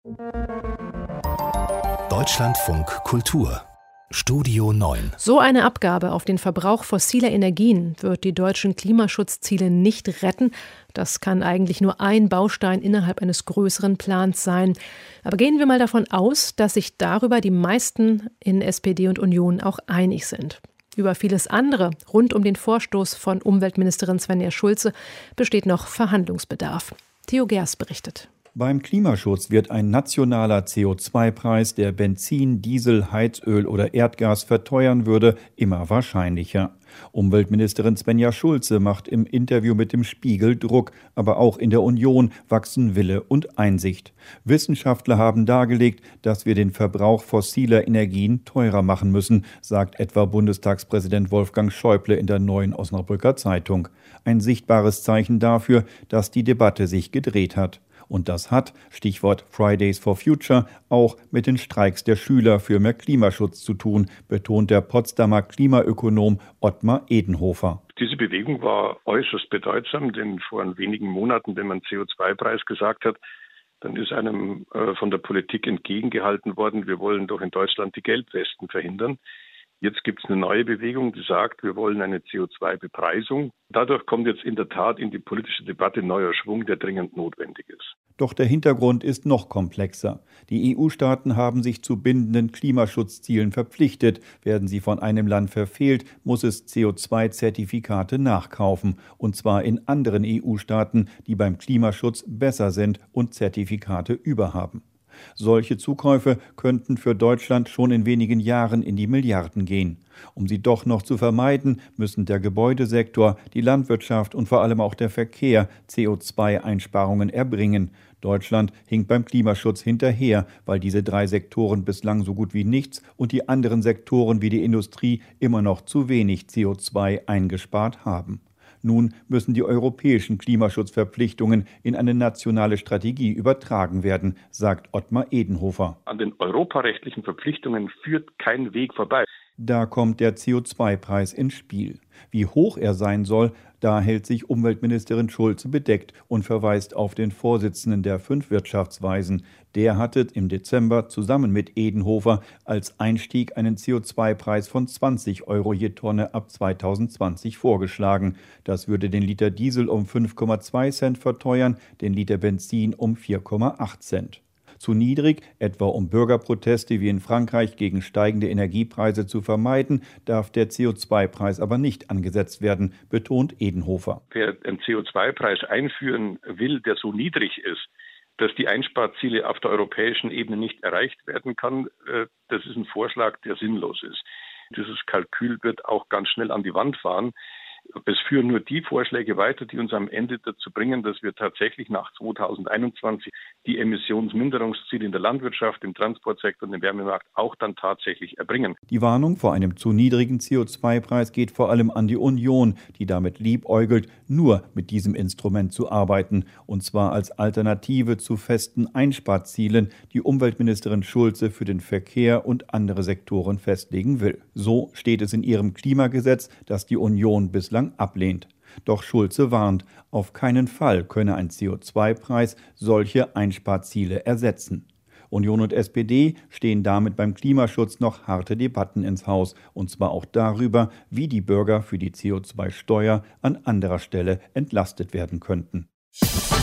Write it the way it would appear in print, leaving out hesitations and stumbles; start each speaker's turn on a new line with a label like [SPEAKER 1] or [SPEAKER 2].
[SPEAKER 1] Deutschlandfunk Kultur Studio 9.
[SPEAKER 2] So eine Abgabe auf den Verbrauch fossiler Energien wird die deutschen Klimaschutzziele nicht retten. Das kann eigentlich nur ein Baustein innerhalb eines größeren Plans sein. Aber gehen wir mal davon aus, dass sich darüber die meisten in SPD und Union auch einig sind. Über vieles andere rund um den Vorstoß von Umweltministerin Svenja Schulze besteht noch Verhandlungsbedarf. Theo Gers berichtet.
[SPEAKER 3] Beim Klimaschutz wird ein nationaler CO2-Preis, der Benzin, Diesel, Heizöl oder Erdgas verteuern würde, immer wahrscheinlicher. Umweltministerin Svenja Schulze macht im Interview mit dem Spiegel Druck, aber auch in der Union wachsen Wille und Einsicht. Wissenschaftler haben dargelegt, dass wir den Verbrauch fossiler Energien teurer machen müssen, sagt etwa Bundestagspräsident Wolfgang Schäuble in der Neuen Osnabrücker Zeitung. Ein sichtbares Zeichen dafür, dass die Debatte sich gedreht hat. Und das hat, Stichwort Fridays for Future, auch mit den Streiks der Schüler für mehr Klimaschutz zu tun, betont der Potsdamer Klimaökonom Ottmar Edenhofer.
[SPEAKER 4] Diese Bewegung war äußerst bedeutsam, denn vor wenigen Monaten, wenn man CO2-Preis gesagt hat, dann ist einem von der Politik entgegengehalten worden, wir wollen doch in Deutschland die Gelbwesten verhindern. Jetzt gibt es eine neue Bewegung, die sagt, wir wollen eine CO2-Bepreisung. Dadurch kommt jetzt in der Tat in die politische Debatte neuer Schwung, der dringend notwendig ist.
[SPEAKER 3] Doch der Hintergrund ist noch komplexer. Die EU-Staaten haben sich zu bindenden Klimaschutzzielen verpflichtet. Werden sie von einem Land verfehlt, muss es CO2-Zertifikate nachkaufen. Und zwar in anderen EU-Staaten, die beim Klimaschutz besser sind und Zertifikate überhaben. Solche Zukäufe könnten für Deutschland schon in wenigen Jahren in die Milliarden gehen. Um sie doch noch zu vermeiden, müssen der Gebäudesektor, die Landwirtschaft und vor allem auch der Verkehr CO2-Einsparungen erbringen. Deutschland hinkt beim Klimaschutz hinterher, weil diese 3 Sektoren bislang so gut wie nichts und die anderen Sektoren wie die Industrie immer noch zu wenig CO2 eingespart haben. Nun müssen die europäischen Klimaschutzverpflichtungen in eine nationale Strategie übertragen werden, sagt Ottmar Edenhofer.
[SPEAKER 4] An den europarechtlichen Verpflichtungen führt kein Weg vorbei.
[SPEAKER 3] Da kommt der CO2-Preis ins Spiel. Wie hoch er sein soll, da hält sich Umweltministerin Schulze bedeckt und verweist auf den Vorsitzenden der 5 Wirtschaftsweisen. Der hatte im Dezember zusammen mit Edenhofer als Einstieg einen CO2-Preis von 20 € je Tonne ab 2020 vorgeschlagen. Das würde den Liter Diesel um 5,2 Cent verteuern, den Liter Benzin um 4,8 Cent. Zu niedrig, etwa um Bürgerproteste wie in Frankreich gegen steigende Energiepreise zu vermeiden, darf der CO2-Preis aber nicht angesetzt werden, betont Edenhofer.
[SPEAKER 4] Wer einen CO2-Preis einführen will, der so niedrig ist, dass die Einsparziele auf der europäischen Ebene nicht erreicht werden kann, das ist ein Vorschlag, der sinnlos ist. Dieses Kalkül wird auch ganz schnell an die Wand fahren. Es führen nur die Vorschläge weiter, die uns am Ende dazu bringen, dass wir tatsächlich nach 2021 die Emissionsminderungsziele in der Landwirtschaft, im Transportsektor und im Wärmemarkt auch dann tatsächlich erbringen.
[SPEAKER 3] Die Warnung vor einem zu niedrigen CO2-Preis geht vor allem an die Union, die damit liebäugelt, nur mit diesem Instrument zu arbeiten, und zwar als Alternative zu festen Einsparzielen, die Umweltministerin Schulze für den Verkehr und andere Sektoren festlegen will. So steht es in ihrem Klimagesetz, das die Union bislang ablehnt. Doch Schulze warnt, auf keinen Fall könne ein CO2-Preis solche Einsparziele ersetzen. Union und SPD stehen damit beim Klimaschutz noch harte Debatten ins Haus, und zwar auch darüber, wie die Bürger für die CO2-Steuer an anderer Stelle entlastet werden könnten.